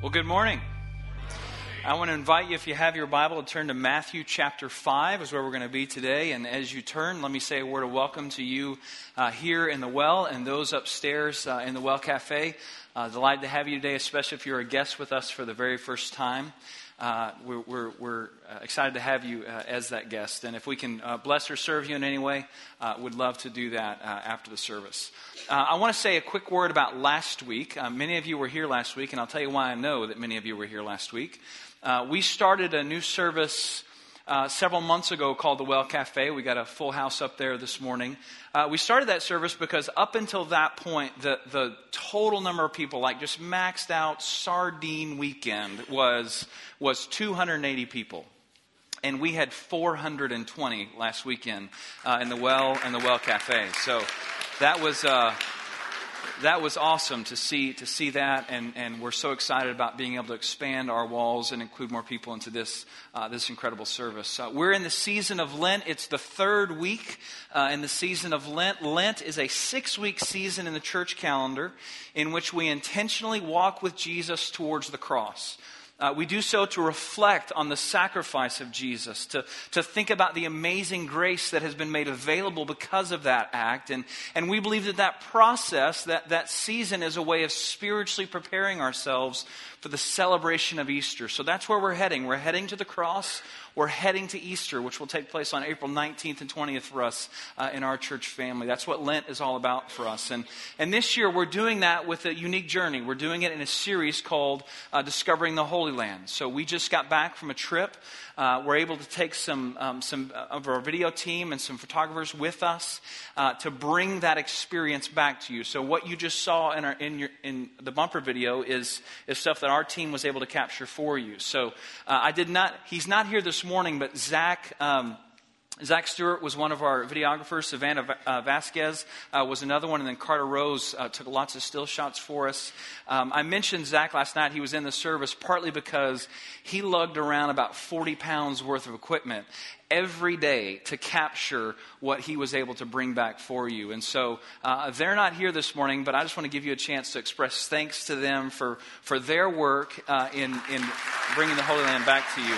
Well, good morning. I want to invite you, if you have your Bible, to turn to Matthew chapter 5 is where we're going to be today. And as you turn, let me say a word of welcome to you here in the Well and those upstairs in the Well Cafe. Delighted to have you today, especially if you're a guest with us for the very first time. We're excited to have you as that guest. And if we can bless or serve you in any way, would love to do that after the service. I want to say a quick word about last week. Many of you were here last week, and I'll tell you why I know that many of you were here last week. We started a new service several months ago called the Well Cafe. We got a full house up there this morning. We started that service because up until that point, the total number of people, like just maxed out sardine weekend, was 280 people. And we had 420 last weekend in the Well and the Well Cafe. So that was awesome to see that, and we're so excited about being able to expand our walls and include more people into this incredible service. We're in the season of Lent. It's the third week in the season of Lent. Lent is a 6-week season in the church calendar in which we intentionally walk with Jesus towards the cross. We do so to reflect on the sacrifice of Jesus, to think about the amazing grace that has been made available because of that act. And we believe that process, that season is a way of spiritually preparing ourselves for the celebration of Easter. So that's where we're heading. We're heading to the cross. We're heading to Easter, which will take place on April 19th and 20th for us in our church family. That's what Lent is all about for us. And this year, we're doing that with a unique journey. We're doing it in a series called Discovering the Holy Land. So we just got back from a trip. We're able to take some of our video team and some photographers with us to bring that experience back to you. So what you just saw in the bumper video is stuff that our team was able to capture for you. So he's not here this morning, but Zach Stewart was one of our videographers. Savannah Vasquez was another one. And then Carter Rose took lots of still shots for us. I mentioned Zach last night. He was in the service partly because he lugged around about 40 pounds worth of equipment every day to capture what he was able to bring back for you. And so they're not here this morning, but I just want to give you a chance to express thanks to them for their work in bringing the Holy Land back to you.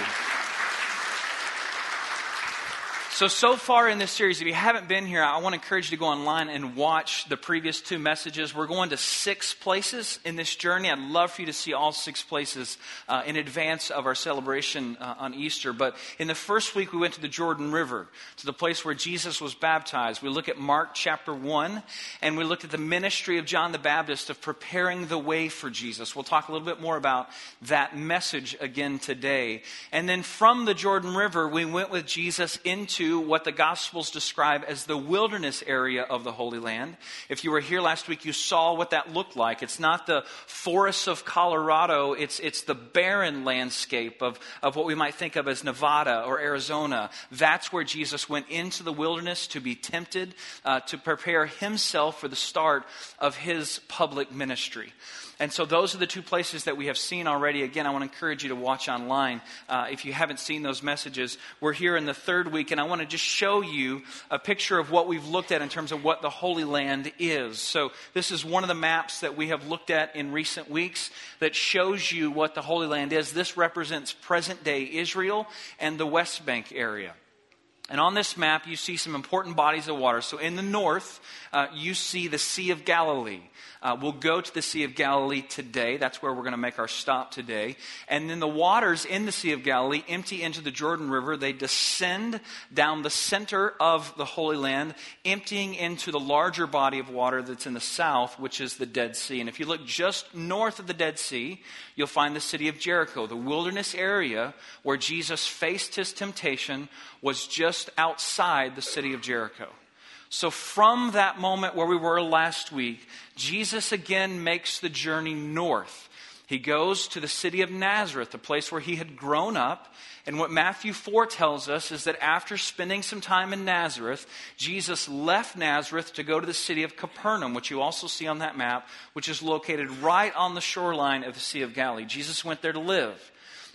So far in this series, if you haven't been here, I want to encourage you to go online and watch the previous 2 messages. We're going to 6 places in this journey. I'd love for you to see all 6 places in advance of our celebration on Easter. But in the first week, we went to the Jordan River, to the place where Jesus was baptized. We look at Mark chapter 1, and we looked at the ministry of John the Baptist of preparing the way for Jesus. We'll talk a little bit more about that message again today. And then from the Jordan River, we went with Jesus into what the Gospels describe as the wilderness area of the Holy Land. If you were here last week, you saw what that looked like. It's not the forests of Colorado. It's the barren landscape of what we might think of as Nevada or Arizona. That's where Jesus went into the wilderness to be tempted, to prepare himself for the start of his public ministry. And so those are the 2 places that we have seen already. Again, I want to encourage you to watch online if you haven't seen those messages. We're here in the 3rd week, and I want to just show you a picture of what we've looked at in terms of what the Holy Land is. So this is one of the maps that we have looked at in recent weeks that shows you what the Holy Land is. This represents present-day Israel and the West Bank area. And on this map, you see some important bodies of water. So in the north, you see the Sea of Galilee. We'll go to the Sea of Galilee today. That's where we're going to make our stop today. And then the waters in the Sea of Galilee empty into the Jordan River. They descend down the center of the Holy Land, emptying into the larger body of water that's in the south, which is the Dead Sea. And if you look just north of the Dead Sea, you'll find the city of Jericho. The wilderness area where Jesus faced his temptation was just outside the city of Jericho. So from that moment where we were last week, Jesus again makes the journey north. He goes to the city of Nazareth, the place where he had grown up. And what Matthew 4 tells us is that after spending some time in Nazareth, Jesus left Nazareth to go to the city of Capernaum, which you also see on that map, which is located right on the shoreline of the Sea of Galilee. Jesus went there to live.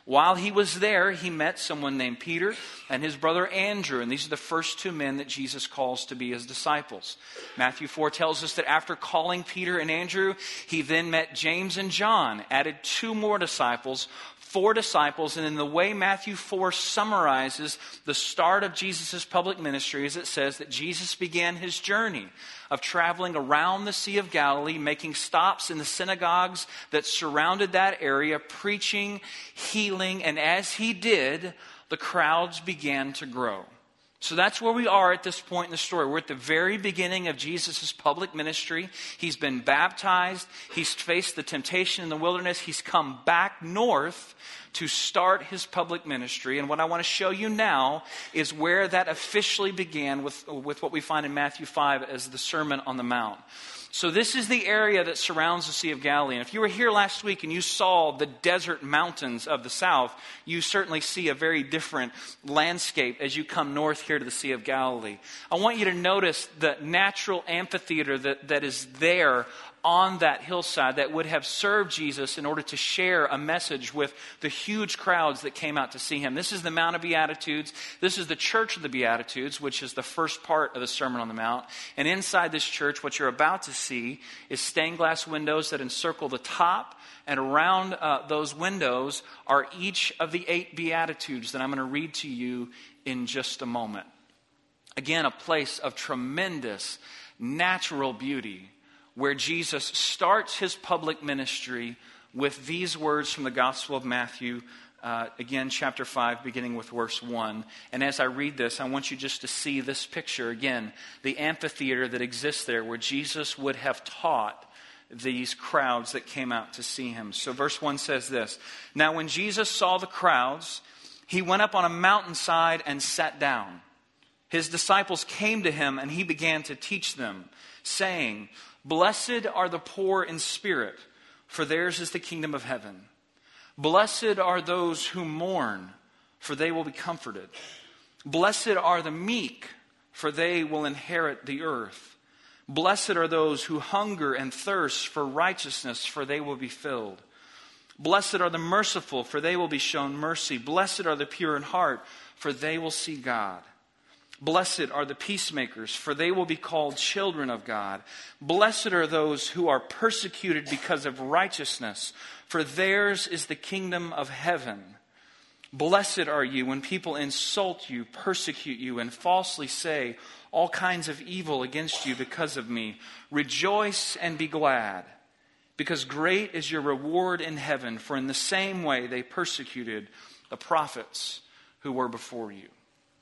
While he was there, he met someone named Peter and his brother Andrew. And these are the first two men that Jesus calls to be his disciples. Matthew 4 tells us that after calling Peter and Andrew, he then met James and John, added two more disciples, four disciples. And in the way Matthew 4 summarizes the start of Jesus' public ministry is it says that Jesus began his journey of traveling around the Sea of Galilee, making stops in the synagogues that surrounded that area, preaching, healing, and as he did, the crowds began to grow. So that's where we are at this point in the story. We're at the very beginning of Jesus' public ministry. He's been baptized. He's faced the temptation in the wilderness. He's come back north to start his public ministry. And what I want to show you now is where that officially began with what we find in Matthew 5 as the Sermon on the Mount. So this is the area that surrounds the Sea of Galilee. And if you were here last week and you saw the desert mountains of the south, you certainly see a very different landscape as you come north here to the Sea of Galilee. I want you to notice the natural amphitheater that is there on that hillside that would have served Jesus in order to share a message with the huge crowds that came out to see him. This is the Mount of Beatitudes. This is the Church of the Beatitudes, which is the first part of the Sermon on the Mount. And inside this church, what you're about to see is stained glass windows that encircle the top. And around those windows are each of the 8 Beatitudes that I'm going to read to you in just a moment. Again, a place of tremendous natural beauty, where Jesus starts his public ministry with these words from the Gospel of Matthew, again, chapter 5, beginning with verse 1. And as I read this, I want you just to see this picture again, the amphitheater that exists there where Jesus would have taught these crowds that came out to see him. So verse 1 says this: "Now when Jesus saw the crowds, he went up on a mountainside and sat down. His disciples came to him and he began to teach them, saying, 'Blessed are the poor in spirit, for theirs is the kingdom of heaven. Blessed are those who mourn, for they will be comforted. Blessed are the meek, for they will inherit the earth. Blessed are those who hunger and thirst for righteousness, for they will be filled. Blessed are the merciful, for they will be shown mercy. Blessed are the pure in heart, for they will see God. Blessed are the peacemakers, for they will be called children of God. Blessed are those who are persecuted because of righteousness, for theirs is the kingdom of heaven. Blessed are you when people insult you, persecute you, and falsely say all kinds of evil against you because of me. Rejoice and be glad, because great is your reward in heaven, for in the same way they persecuted the prophets who were before you.'"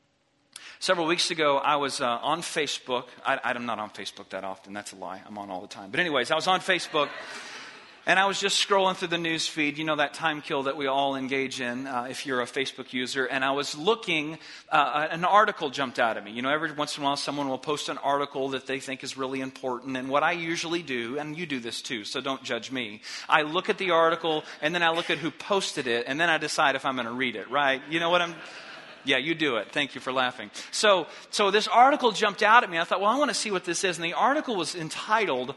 Several weeks ago, I was on Facebook. I'm not on Facebook that often. That's a lie. I'm on all the time. But anyways, I was on Facebook, and I was just scrolling through the news feed. You know that time kill that we all engage in if you're a Facebook user. And I was looking, an article jumped out at me. You know, every once in a while, someone will post an article that they think is really important. And what I usually do, and you do this too, so don't judge me. I look at the article, and then I look at who posted it, and then I decide if I'm going to read it, right? You know what I'm... Yeah, you do it. Thank you for laughing. So this article jumped out at me. I thought, well, I want to see what this is. And the article was entitled,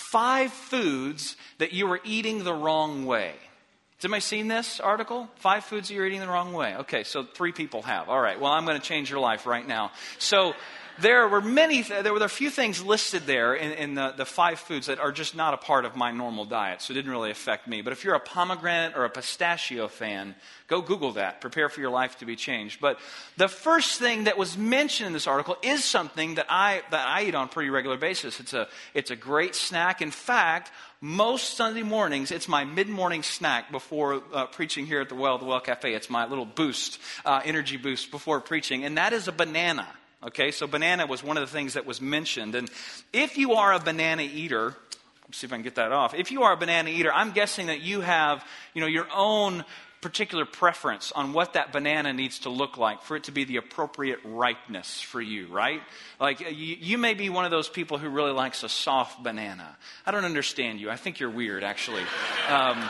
5 Foods That You Are Eating the Wrong Way. Has anybody seen this article? 5 foods that you're eating the wrong way. Okay, so 3 people have. All right, well, I'm going to change your life right now. So there were a few things listed there in the 5 foods that are just not a part of my normal diet, so it didn't really affect me. But if you're a pomegranate or a pistachio fan, go Google that. Prepare for your life to be changed. But the first thing that was mentioned in this article is something that I eat on a pretty regular basis. It's a great snack. In fact, most Sunday mornings, it's my mid-morning snack before preaching here at the Well Cafe. It's my little boost, energy boost before preaching, and that is a banana. Okay, so banana was one of the things that was mentioned. And if you are a banana eater, let's see if I can get that off. If you are a banana eater, I'm guessing that you have, your own particular preference on what that banana needs to look like for it to be the appropriate ripeness for you, right? Like, you may be one of those people who really likes a soft banana. I don't understand you. I think you're weird, actually.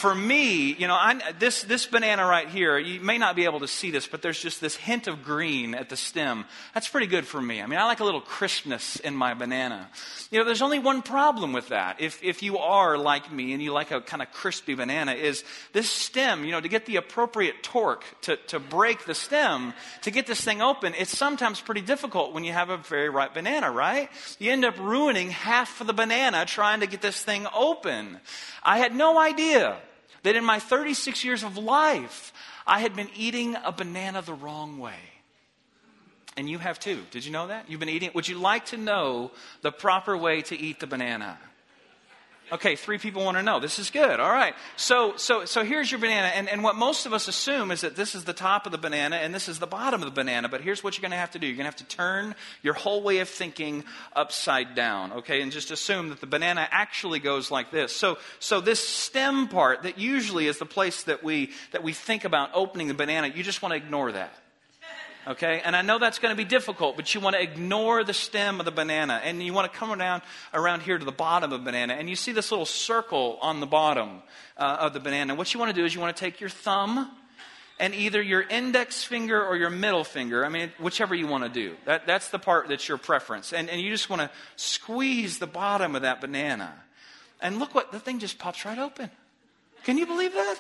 for me, this banana right here, you may not be able to see this, but there's just this hint of green at the stem. That's pretty good for me. I mean, I like a little crispness in my banana. There's only one problem with that. If you are like me and you like a kind of crispy banana, is this stem, to get the appropriate torque to break the stem, to get this thing open, it's sometimes pretty difficult when you have a very ripe banana, right? You end up ruining half of the banana trying to get this thing open. I had no idea that in my 36 years of life, I had been eating a banana the wrong way. And you have too. Did you know that? You've been eating it. Would you like to know the proper way to eat the banana? Okay, 3 people want to know. This is good. All right. So here's your banana. And what most of us assume is that this is the top of the banana and this is the bottom of the banana. But here's what you're going to have to do. You're going to have to turn your whole way of thinking upside down. Okay, and just assume that the banana actually goes like this. So this stem part that usually is the place that we think about opening the banana, you just want to ignore that. Okay, and I know that's going to be difficult, but you want to ignore the stem of the banana, and you want to come around here to the bottom of the banana, and you see this little circle on the bottom of the banana. What you want to do is you want to take your thumb and either your index finger or your middle finger, whichever you want to do. That's the part that's your preference, and you just want to squeeze the bottom of that banana, and look what the thing just pops right open. Can you believe that?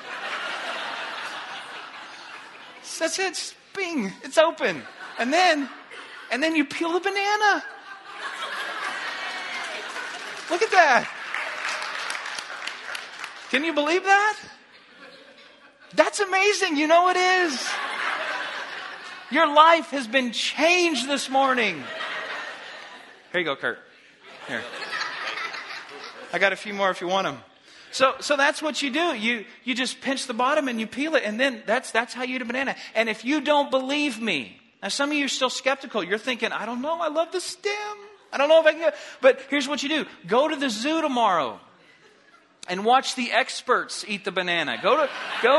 That's it. Bing, it's open. And then you peel the banana. Look at that. Can you believe that? That's amazing. You know it is. Your life has been changed this morning. Here you go, Kurt. Here. I got a few more if you want them. So that's what you do. You just pinch the bottom and you peel it, and then that's how you eat a banana. And if you don't believe me, now some of you are still skeptical. You're thinking, I don't know, I love the stem. I don't know if I can get. But here's what you do. Go to the zoo tomorrow and watch the experts eat the banana. Go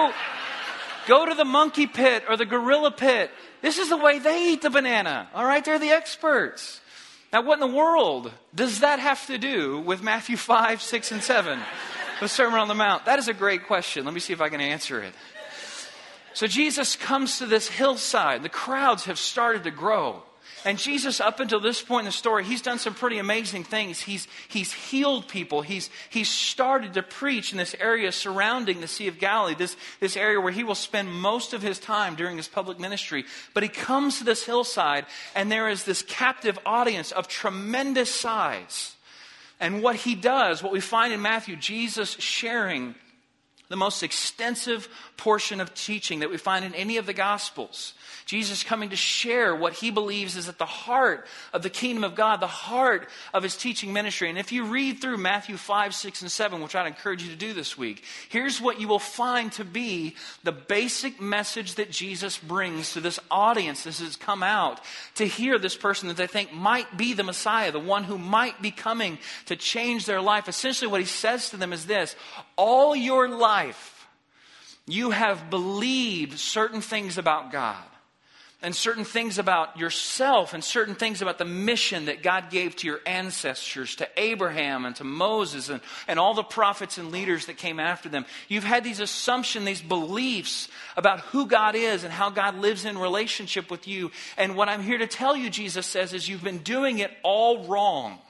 to the monkey pit or the gorilla pit. This is the way they eat the banana. All right, they're the experts. Now, what in the world does that have to do with Matthew 5, 6, and 7? The Sermon on the Mount. That is a great question. Let me see if I can answer it. So Jesus comes to this hillside. The crowds have started to grow. And Jesus, up until this point in the story, he's done some pretty amazing things. He's healed people. He's started to preach in this area surrounding the Sea of Galilee, this area where he will spend most of his time during his public ministry. But he comes to this hillside, and there is this captive audience of tremendous size. And what he does, what we find in Matthew, Jesus sharing the most extensive portion of teaching that we find in any of the Gospels. Jesus coming to share what he believes is at the heart of the kingdom of God, the heart of his teaching ministry. And if you read through Matthew 5, 6, and 7, which I'd encourage you to do this week, here's what you will find to be the basic message that Jesus brings to this audience that has come out to hear this person that they think might be the Messiah, the one who might be coming to change their life. Essentially what he says to them is this: all your life you have believed certain things about God, and certain things about yourself, and certain things about the mission that God gave to your ancestors, to Abraham and to Moses and all the prophets and leaders that came after them. You've had these assumptions, these beliefs about who God is and how God lives in relationship with you. And what I'm here to tell you, Jesus says, is you've been doing it all wrong.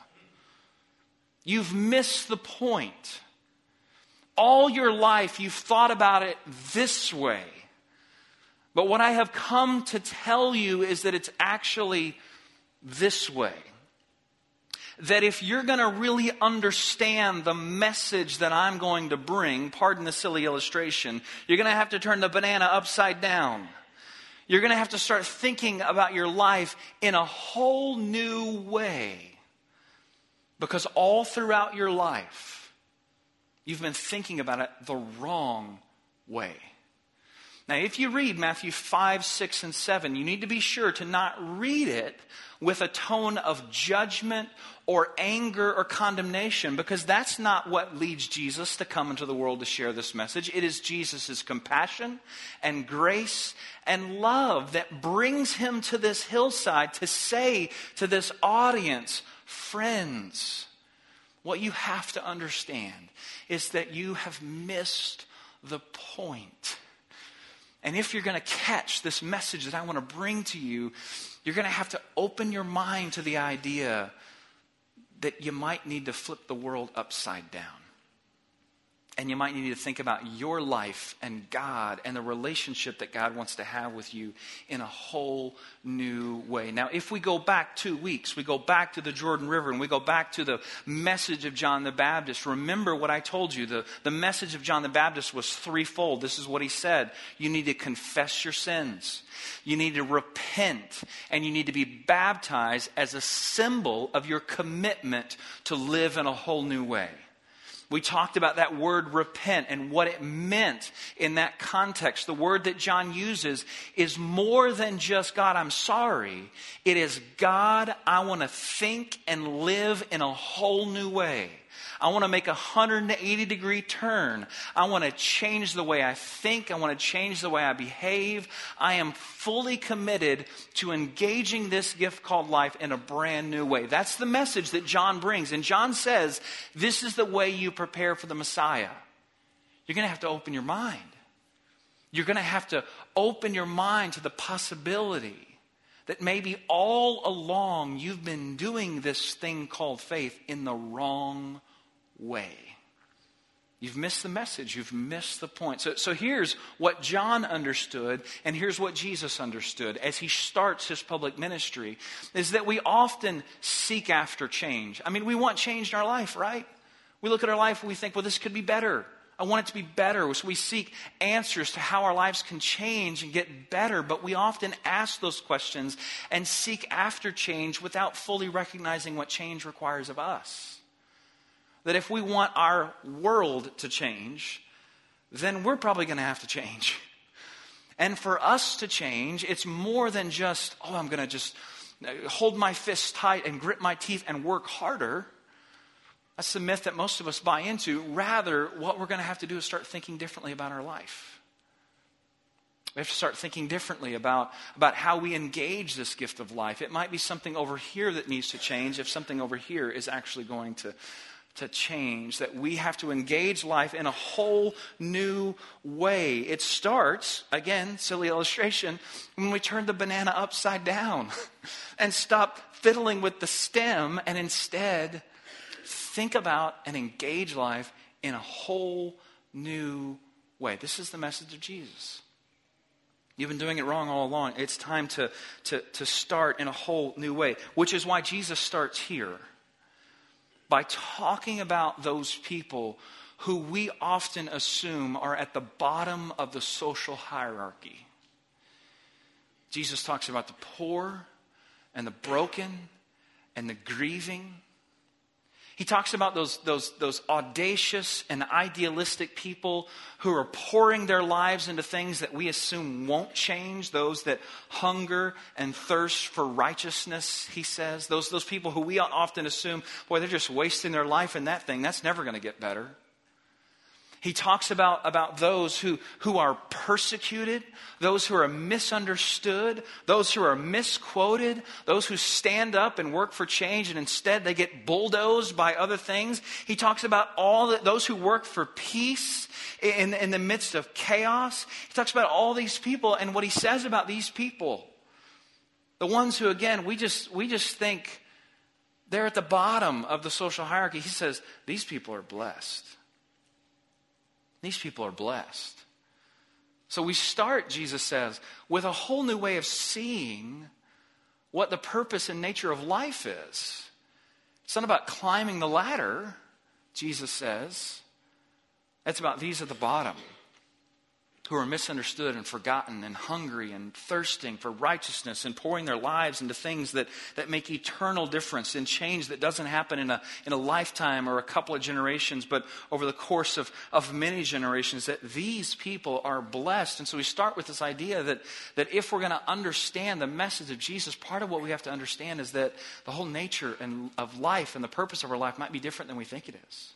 You've missed the point. All your life you've thought about it this way. But what I have come to tell you is that it's actually this way. That if you're going to really understand the message that I'm going to bring, pardon the silly illustration, you're going to have to turn the banana upside down. You're going to have to start thinking about your life in a whole new way. Because all throughout your life, you've been thinking about it the wrong way. Now, if you read Matthew 5, 6, and 7, you need to be sure to not read it with a tone of judgment or anger or condemnation, because that's not what leads Jesus to come into the world to share this message. It is Jesus' compassion and grace and love that brings him to this hillside to say to this audience, friends, what you have to understand is that you have missed the point. And if you're going to catch this message that I want to bring to you, you're going to have to open your mind to the idea that you might need to flip the world upside down. And you might need to think about your life and God and the relationship that God wants to have with you in a whole new way. Now, if we go back 2 weeks, we go back to the Jordan River and we go back to the message of John the Baptist. Remember what I told you. The message of John the Baptist was threefold. This is what he said. You need to confess your sins. You need to repent. And you need to be baptized as a symbol of your commitment to live in a whole new way. We talked about that word repent and what it meant in that context. The word that John uses is more than just, God, I'm sorry. It is, God, I want to think and live in a whole new way. I want to make a 180-degree turn. I want to change the way I think. I want to change the way I behave. I am fully committed to engaging this gift called life in a brand new way. That's the message that John brings. And John says, this is the way you prepare for the Messiah. You're going to have to open your mind. You're going to have to open your mind to the possibility that maybe all along you've been doing this thing called faith in the wrong way. You've missed the message. You've missed the point. So here's what John understood, and here's what Jesus understood as he starts his public ministry, is that we often seek after change. I mean, we want change in our life, right? We look at our life and we think, well, this could be better. I want it to be better. So we seek answers to how our lives can change and get better. But we often ask those questions and seek after change without fully recognizing what change requires of us. That if we want our world to change, then we're probably going to have to change. And for us to change, it's more than just, I'm going to just hold my fists tight and grit my teeth and work harder. That's the myth that most of us buy into. Rather, what we're going to have to do is start thinking differently about our life. We have to start thinking differently about how we engage this gift of life. It might be something over here that needs to change if something over here is actually going to change. That we have to engage life in a whole new way. It starts, again, silly illustration, when we turn the banana upside down and stop fiddling with the stem and instead think about and engage life in a whole new way. This is the message of Jesus. You've been doing it wrong all along. It's time to start in a whole new way, which is why Jesus starts here by talking about those people who we often assume are at the bottom of the social hierarchy. Jesus talks about the poor and the broken and the grieving. He talks about those audacious and idealistic people who are pouring their lives into things that we assume won't change. Those that hunger and thirst for righteousness, he says. Those people who we often assume, boy, they're just wasting their life in that thing. That's never going to get better. He talks about those who are persecuted, those who are misunderstood, those who are misquoted, those who stand up and work for change and instead they get bulldozed by other things. He talks about those who work for peace in the midst of chaos. He talks about all these people and what he says about these people. The ones who, again, we just think they're at the bottom of the social hierarchy. He says, these people are blessed. These people are blessed. So we start, Jesus says, with a whole new way of seeing what the purpose and nature of life is. It's not about climbing the ladder, Jesus says. It's about these at the bottom who are misunderstood and forgotten and hungry and thirsting for righteousness and pouring their lives into things that make eternal difference in change that doesn't happen in a lifetime or a couple of generations, but over the course of many generations, that these people are blessed. And so we start with this idea that if we're going to understand the message of Jesus, part of what we have to understand is that the whole nature of life and the purpose of our life might be different than we think it is.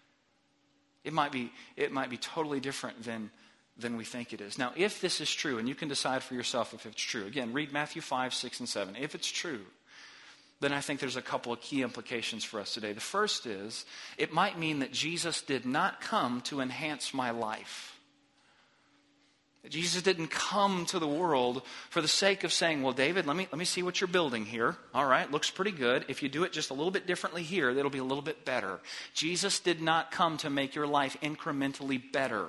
It might be totally different than we think it is. Now, if this is true, and you can decide for yourself if it's true. Again, read Matthew 5, 6, and 7. If it's true then I think there's a couple of key implications for us today. The first is, it might mean that Jesus did not come to enhance my life. That Jesus didn't come to the world for the sake of saying, well, David, let me see what you're building here. All right, looks pretty good. If you do it just a little bit differently here, it'll be a little bit better. Jesus did not come to make your life incrementally better.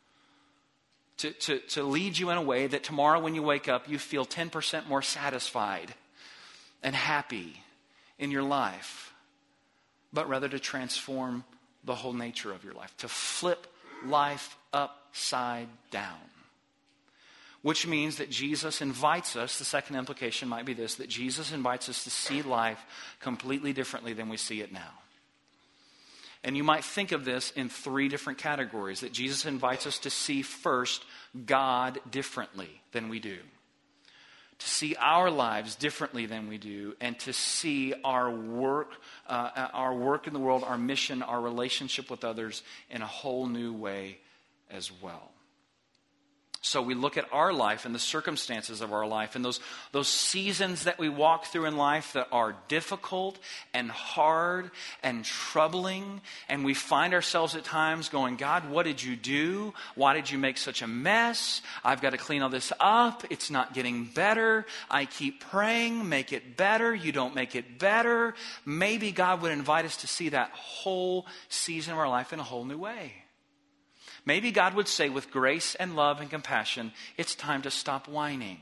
To lead you in a way that tomorrow when you wake up, you feel 10% more satisfied and happy in your life, but rather to transform the whole nature of your life, to flip life upside down. Which means that Jesus invites us, the second implication might be this, that Jesus invites us to see life completely differently than we see it now. And you might think of this in three different categories, that Jesus invites us to see first God differently than we do. To see our lives differently than we do, and to see our work in the world, our mission, our relationship with others in a whole new way as well. So we look at our life and the circumstances of our life and those seasons that we walk through in life that are difficult and hard and troubling. And we find ourselves at times going, God, what did you do? Why did you make such a mess? I've got to clean all this up. It's not getting better. I keep praying, make it better. You don't make it better. Maybe God would invite us to see that whole season of our life in a whole new way. Maybe God would say with grace and love and compassion, it's time to stop whining.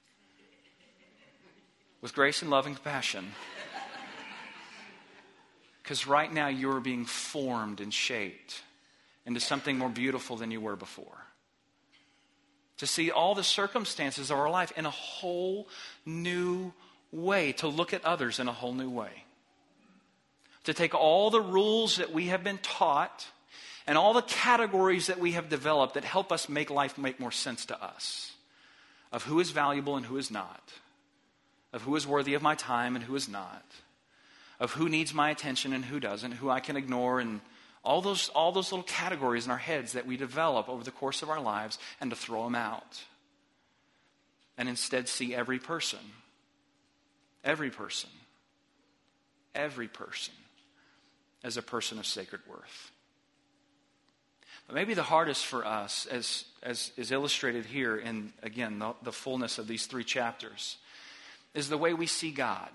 With grace and love and compassion. Because right now you're being formed and shaped into something more beautiful than you were before. To see all the circumstances of our life in a whole new way. To look at others in a whole new way. To take all the rules that we have been taught and all the categories that we have developed that help us make life make more sense to us. Of who is valuable and who is not. Of who is worthy of my time and who is not. Of who needs my attention and who doesn't. Who I can ignore, and all those little categories in our heads that we develop over the course of our lives, and to throw them out. And instead see every person as a person of sacred worth. But maybe the hardest for us, as is illustrated here in, again, the fullness of these 3 chapters, is the way we see God.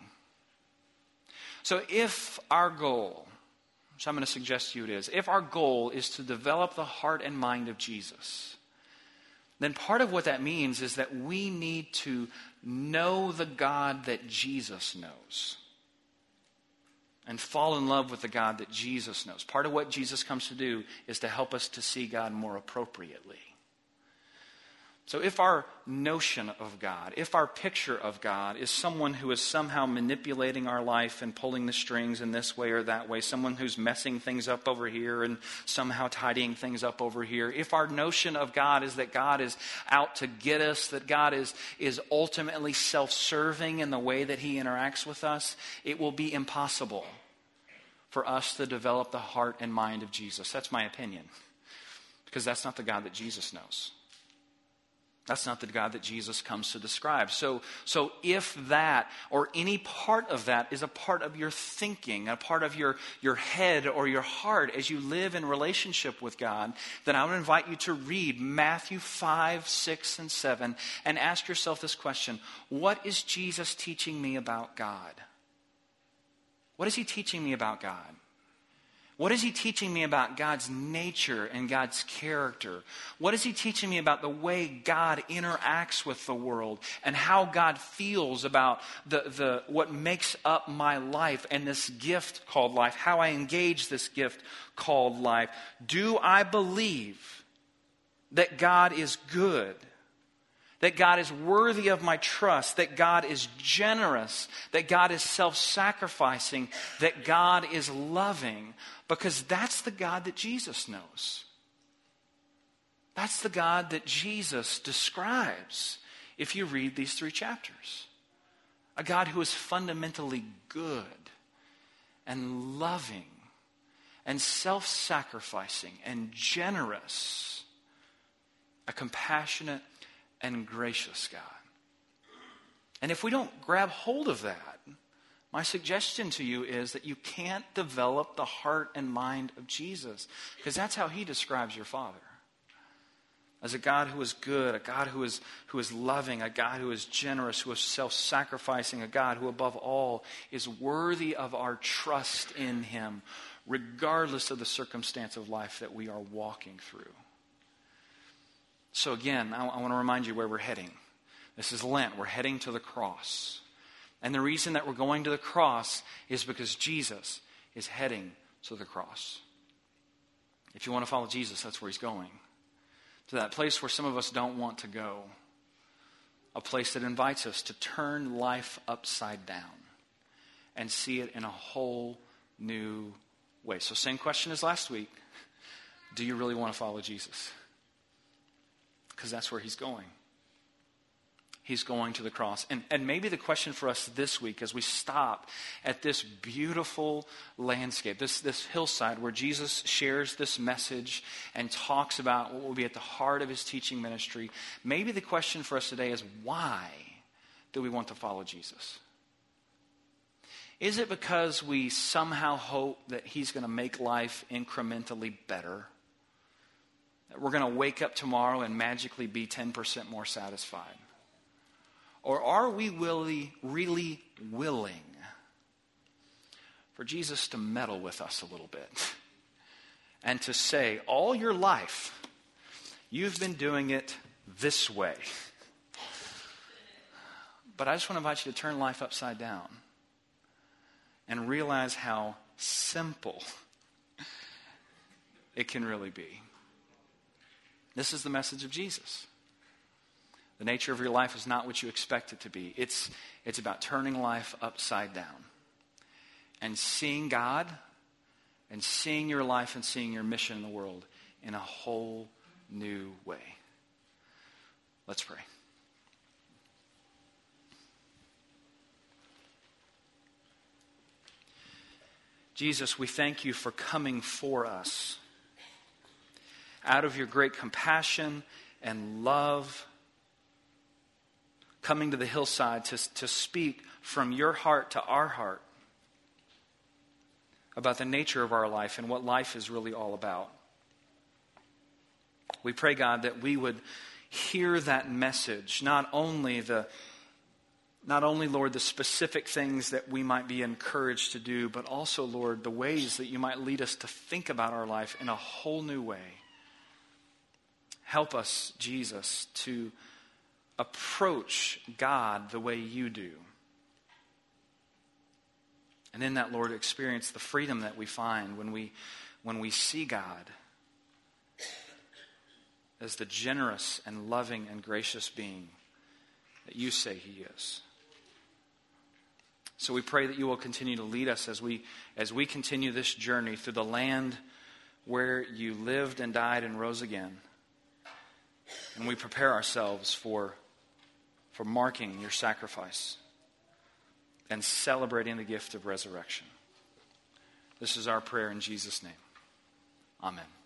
So if our goal, which I'm going to suggest to you it is, if our goal is to develop the heart and mind of Jesus, then part of what that means is that we need to know the God that Jesus knows. And fall in love with the God that Jesus knows. Part of what Jesus comes to do is to help us to see God more appropriately. So if our notion of God, if our picture of God is someone who is somehow manipulating our life and pulling the strings in this way or that way, someone who's messing things up over here and somehow tidying things up over here, if our notion of God is that God is out to get us, that God is ultimately self-serving in the way that he interacts with us, it will be impossible for us to develop the heart and mind of Jesus. That's my opinion. Because that's not the God that Jesus knows. That's not the God that Jesus comes to describe. So if that or any part of that is a part of your thinking, a part of your head or your heart as you live in relationship with God, then I would invite you to read Matthew 5, 6, and 7 and ask yourself this question: what is Jesus teaching me about God? What is he teaching me about God? What is he teaching me about God's nature and God's character? What is he teaching me about the way God interacts with the world and how God feels about the what makes up my life and this gift called life, how I engage this gift called life? Do I believe that God is good? That God is worthy of my trust, that God is generous, that God is self-sacrificing, that God is loving? Because that's the God that Jesus knows. That's the God that Jesus describes if you read these 3 chapters. A God who is fundamentally good and loving and self-sacrificing and generous. A compassionate and gracious God. And if we don't grab hold of that, My suggestion to you is that you can't develop the heart and mind of Jesus, because that's how he describes your Father. As a God who is good, a God who is loving, a God who is generous, who is self-sacrificing, a God who above all is worthy of our trust in him, regardless of the circumstance of life that we are walking through. So again, I want to remind you where we're heading. This is Lent. We're heading to the cross. And the reason that we're going to the cross is because Jesus is heading to the cross. If you want to follow Jesus, that's where he's going. To that place where some of us don't want to go. A place that invites us to turn life upside down and see it in a whole new way. So same question as last week. Do you really want to follow Jesus? Because that's where he's going. He's going to the cross. And maybe the question for us this week as we stop at this beautiful landscape, this hillside where Jesus shares this message and talks about what will be at the heart of his teaching ministry, maybe the question for us today is, why do we want to follow Jesus? Is it because we somehow hope that he's going to make life incrementally better? That we're going to wake up tomorrow and magically be 10% more satisfied? Or are we really willing for Jesus to meddle with us a little bit and to say, all your life, you've been doing it this way. But I just want to invite you to turn life upside down and realize how simple it can really be. This is the message of Jesus. The nature of your life is not what you expect it to be. It's about turning life upside down and seeing God and seeing your life and seeing your mission in the world in a whole new way. Let's pray. Jesus, we thank you for coming for us. Out of your great compassion and love, coming to the hillside to speak from your heart to our heart about the nature of our life and what life is really all about. We pray, God, that we would hear that message, not only, Lord, the specific things that we might be encouraged to do, but also, Lord, the ways that you might lead us to think about our life in a whole new way. Help us, Jesus, to approach God the way you do. And in that, Lord, experience the freedom that we find when we see God as the generous and loving and gracious being that you say he is. So we pray that you will continue to lead us as we continue this journey through the land where you lived and died and rose again. And we prepare ourselves for marking your sacrifice and celebrating the gift of resurrection. This is our prayer in Jesus' name. Amen.